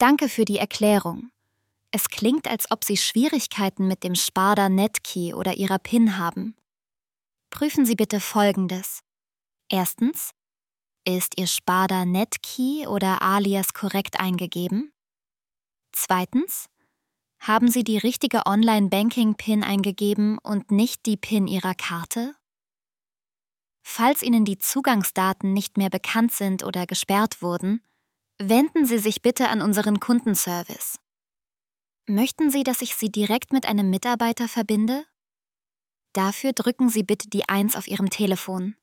Danke für die Erklärung. Es klingt, als ob Sie Schwierigkeiten mit dem Sparda Netkey oder Ihrer PIN haben. Prüfen Sie bitte Folgendes. Erstens, ist Ihr Sparda Netkey oder Alias korrekt eingegeben? Zweitens, haben Sie die richtige Online-Banking-PIN eingegeben und nicht die PIN Ihrer Karte? Falls Ihnen die Zugangsdaten nicht mehr bekannt sind oder gesperrt wurden, wenden Sie sich bitte an unseren Kundenservice. Möchten Sie, dass ich Sie direkt mit einem Mitarbeiter verbinde? Dafür drücken Sie bitte die 1 auf Ihrem Telefon.